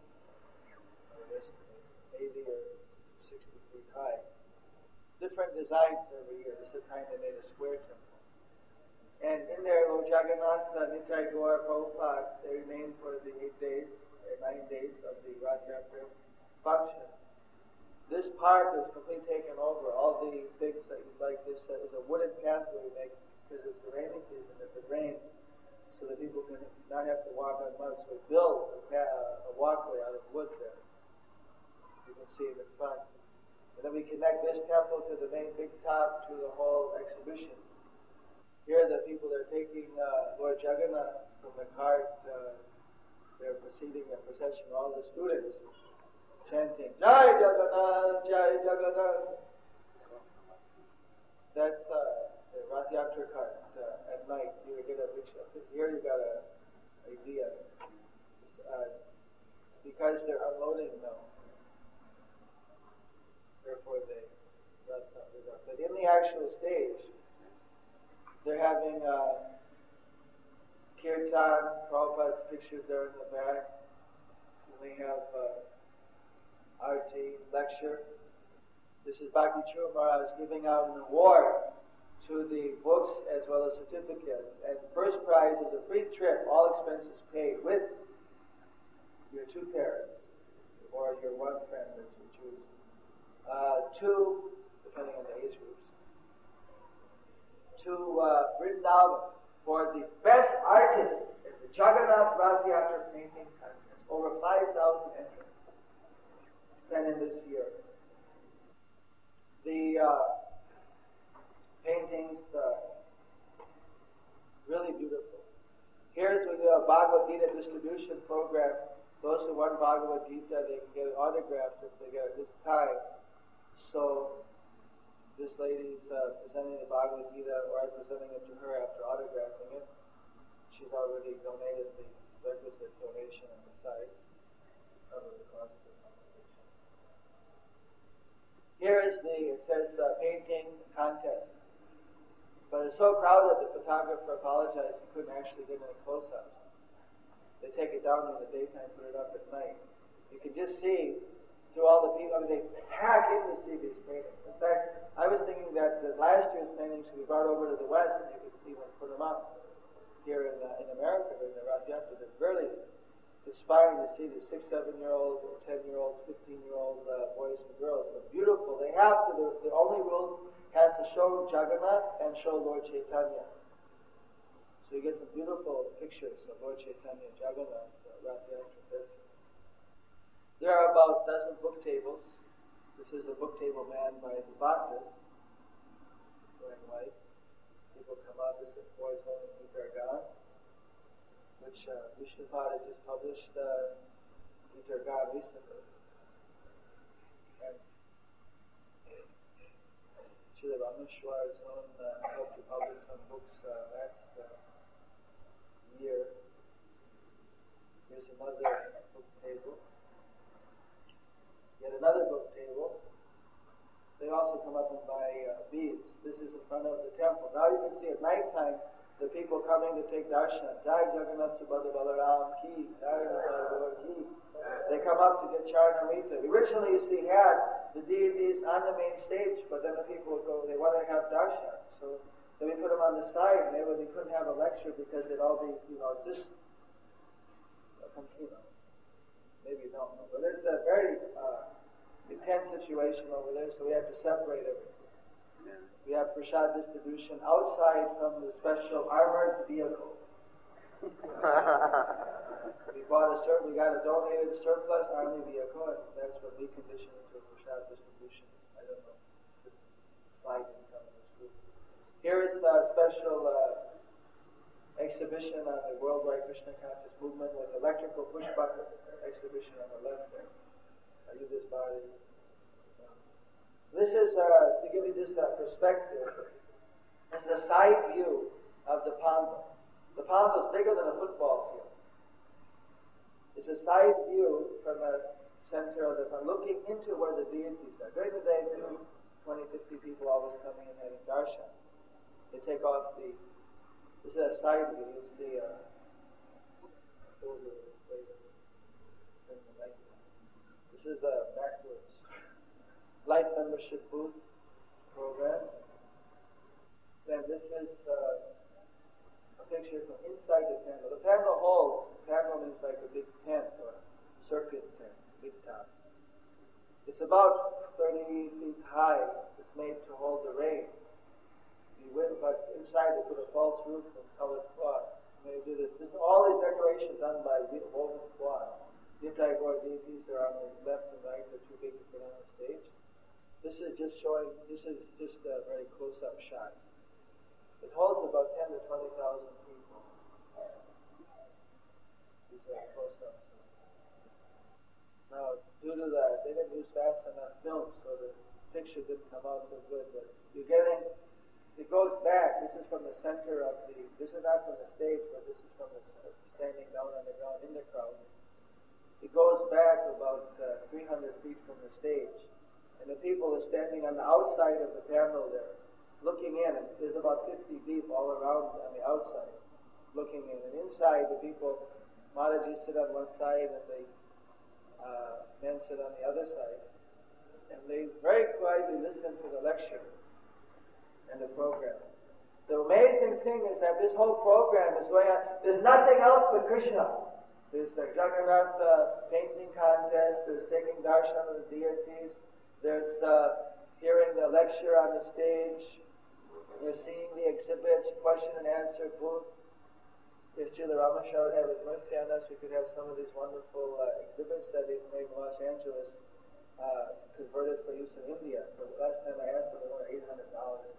S2: eighty or sixty feet high. Different designs every year. This is the time they made a square temple. And in there, Lord Jagannath, uh, Nitai Gaur, Prabhupada, they remained for the eight days, or nine days of the Rath Yatra function. This part is completely taken over. All the things that you like, this uh, is a wooden pathway we make, because it's the raining season, if it rains, so that people can not have to walk on mud. So we build a, uh, a walkway out of wood there. You can see it in front. And then we connect this temple to the main big top to the whole exhibition Here the people are taking uh, Lord Jagannath from the cart. Uh, they're proceeding a procession, all the students chanting, Jai Jagannath, Jai Jagannath. That's uh, the Rath Yatra cart uh, at night. You would get a picture. Here you got a idea. Uh, because they're unloading now. Therefore they, that's not good. But in the actual stage, they're having uh, kirtan, Prabhupada's pictures there in the back. And we have uh, arti, lecture. This is Bhakti Chur Maharaj giving out an award to the books as well as certificates. And first prize is a free trip, all expenses paid, with your two parents or your one friend that you choose. Uh, two, depending on the age groups, to uh, Vrindavan for the best artist in the Jagannath Rath Yatra painting contest. Over five thousand entrants spent in this year. The uh, paintings, uh, really beautiful. Here's the uh, Bhagavad Gita distribution program. Those who won Bhagavad Gita, they can get it autographed if they get it this time. So this lady's uh, presenting the Bhagavad Gita, or I'm presenting it to her after autographing it. She's already donated the requisite donation on the side. Cover the cost of the competition. Here is the, it says uh, painting contest. But it's so crowded, the photographer apologized he couldn't actually get any close-ups. They take it down in the daytime, put it up at night. You can just see through all the people, I mean, they pack in to see these paintings. In fact, I was thinking that the last year's paintings could be brought over to the West and you could even put them up here in, uh, in America during the Rath Yatra. It's really inspiring to see the six, seven-year-olds, ten-year-olds, fifteen-year-old uh, boys and girls. They're beautiful. They have to, the, the only rule has to show Jagannath and show Lord Chaitanya. So you get some beautiful pictures of Lord Chaitanya and Jagannath, uh, Rath Yatra. There are about a dozen book tables. This is a book table manned by the Bhaktas, wearing white. People come out. This is Boys Home in Gita Gargan, which uh, Vishnupada just published uh, Gita Gargan recently. And Srila Rameshwar's own uh, helped to publish some books uh, last uh, year. Here's another book table. Yet another book table. They also come up and buy uh, beads. This is in front of the temple. Now you can see at nighttime the people coming to take darshan. Jai Jagannath Subhadra Balaram Ki, Jai Jagannath Ki. They come up to get Charanamrita. Originally, you see, had the deities on the main stage, but then the people would go, they want to have darshan. So then we put them on the side, and they, would, they couldn't have a lecture because they'd all be, you know, just, you know, maybe you don't know. But it's a very uh, intense situation over there, so we have to separate everything. Yeah. We have prasad distribution outside from the special armored vehicle. We bought a sur- we got a donated surplus army vehicle, and that's what we conditioned into prasad distribution. I don't know. This slide didn't come in this group. Here is a special uh, exhibition on the worldwide Krishna conscious movement with electrical push button exhibition on the left there. I do this body. This is, uh, to give you just a perspective, this is a side view of the Pandal. The Pandal is bigger than a football field. It's a side view from the center of the Pandal, looking into where the deities are. During the day, twenty, fifty people always coming and having darshan. They take off the, this is a side view, you see, uh, this is a backwards life membership booth program. Then this is uh, a picture from inside the pandal. The pandal holds, the pandal is like a big tent or circus tent, big top. It's about thirty feet high. It's made to hold the rain. But inside they put a false roof of colored cloth. They do this. This all these decorations done by woven cloth. Nitai Gaur deities are on the left and right. They're too big to put on the stage. This is just showing. This is just a very close-up shot. It holds about ten to twenty thousand people. These are close-ups. Now, due to that, they didn't use fast enough film, so the picture didn't come out so good. But you're getting, it goes back. This is from the center of the, this is not from the stage, but this is from the standing down on the ground in the crowd. It goes back about uh, three hundred feet from the stage. And the people are standing on the outside of the panel there, looking in. And there's about fifty deep all around on the outside, looking in. And inside, the people, Mataji sit on one side and the uh, men sit on the other side. And they very quietly listen to the lecture and the program. The amazing thing is that this whole program is going on. There's nothing else but Krishna. There's the Jagannath uh, painting contest. There's taking darshan of the deities. There's uh, hearing the lecture on the stage. We're seeing the exhibits, question and answer booth. If Srila Rameshwar would have his mercy on us, we could have some of these wonderful uh, exhibits that he's made in Los Angeles uh, converted for use in India. But the last time I asked him, they were eight hundred dollars.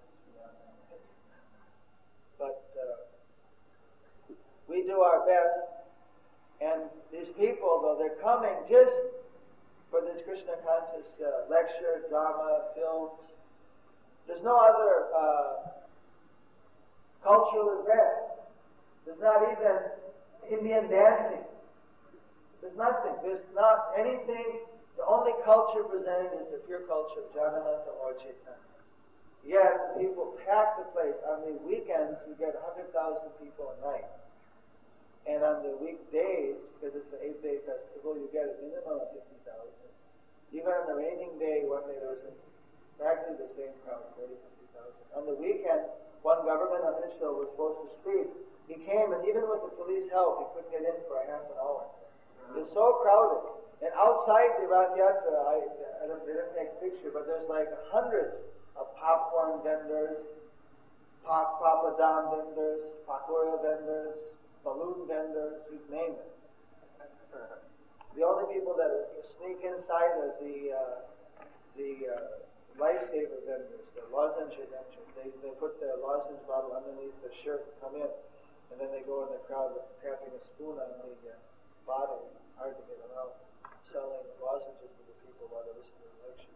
S2: But uh, we do our best. And these people, though, they're coming just for this Krishna conscious uh, lecture, drama, films. There's no other uh, cultural event. There's not even Indian dancing. There's nothing. There's not anything. The only culture presented is the pure culture of Jagannath and Lord Chaitanya. Yet, people pack the place. On the weekends, we get one hundred thousand people a night. And on the weekdays, because it's an eight-day festival, you get a minimum of fifty thousand. Even on the raining day, one day there was practically the same crowd, forty, fifty thousand. On the weekend, one government official was supposed to speak. He came, and even with the police help, he couldn't get in for a half an hour. It's so crowded. And outside the Rath Yatra, I, I don't, they didn't take a picture, but there's like hundreds of popcorn vendors, pop, papadam vendors, pakora vendors, balloon vendors, you name it. The only people that sneak inside are the uh, the uh, lifesaver vendors, the lozenge vendors. They they put their lozenge bottle underneath their shirt and come in, and then they go in the crowd with tapping a spoon on the uh, bottle. Hard to get them out. Selling lozenges to the people while they listen to the lecture.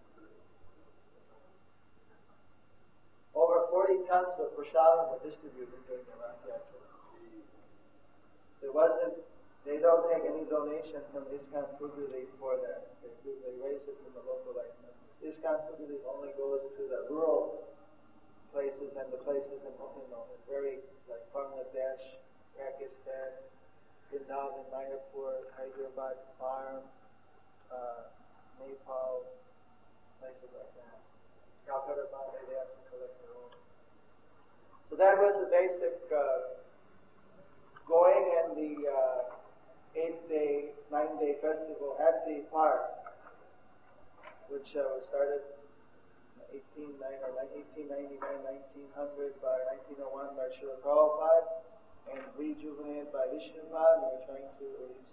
S2: Over forty tons of prasadam were distributed during the Rath Yatra. There wasn't, they don't take any donation from ISKCON Food Relief for that. They, do, they raise it from the local life members. ISKCON Food Relief only goes to the rural places and the places in, you know, very, like Bangladesh, Pakistan, Vrindavan, Mayapur, Hyderabad, Farm, uh, Nepal, places like that. Calcutta, Bombay, they have to collect their own. So that was the basic uh, going, and the uh, eight-day, nine-day festival at the park, which uh, was started in eighteen ninety-nine, nineteen hundred by nineteen oh one by Srila Prabhupada, and rejuvenated by Vishnupad. We're trying to release.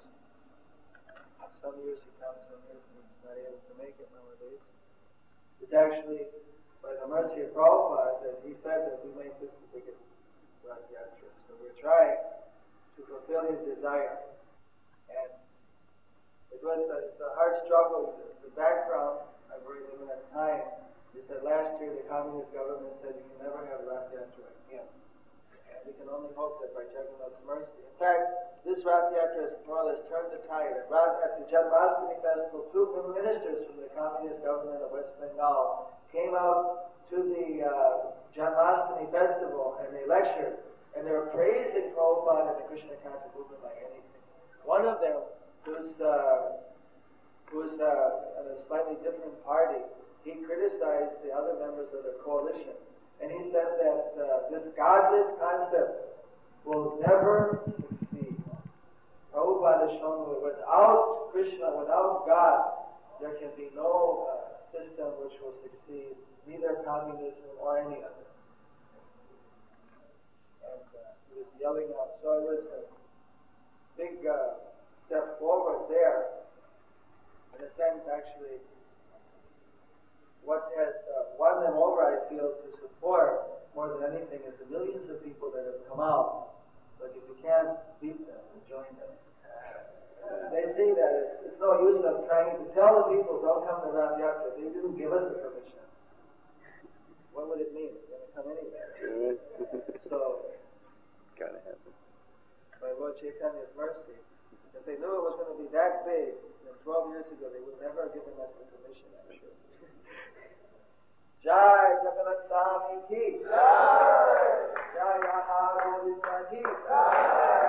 S2: Some years he comes, some years he's not able to make it nowadays. It's actually by the mercy of Prabhupada that he said that we make this the biggest Rath Yatra. So we're trying to fulfill his desire. And it was a, it's a hard struggle. The, the background, I've very limited time, is that last year the communist government said you can never have Rath Yatra again. And we can only hope that by Jagannath's mercy. In fact, this Rath Yatra has more or less turned the tide. At, Rath, at the Janmashtami festival, two ministers from the communist government of West Bengal came out to the uh, Janmashtami festival and they lectured. And they were praising Prabhupada and the Krishna conscious movement like anything. One of them, who's, uh, who's uh, in a slightly different party, he criticized the other members of the coalition. And he said that uh, this godless concept will never succeed. Prabhupada has shown that without Krishna, without God, there can be no uh, system which will succeed, neither communism or any other. And uh, he was yelling out. So it was a big uh, step forward there. In a sense, actually, what has uh, won them over, I feel, to support more than anything is the millions of come out. But if you can't beat them, join them. They see that it's, it's no use of trying to tell the people, don't come to Ram Yatra. They didn't give us the permission. What would it mean? They're going to come anywhere. So,
S4: gotta happen.
S2: By Lord Chaitanya's mercy, if they knew it was going to be that big, then twelve years ago, they would never have given us the permission, I'm sure. Jai Jagannath Swami ki Jai Jai Yaha Govinda ki Jai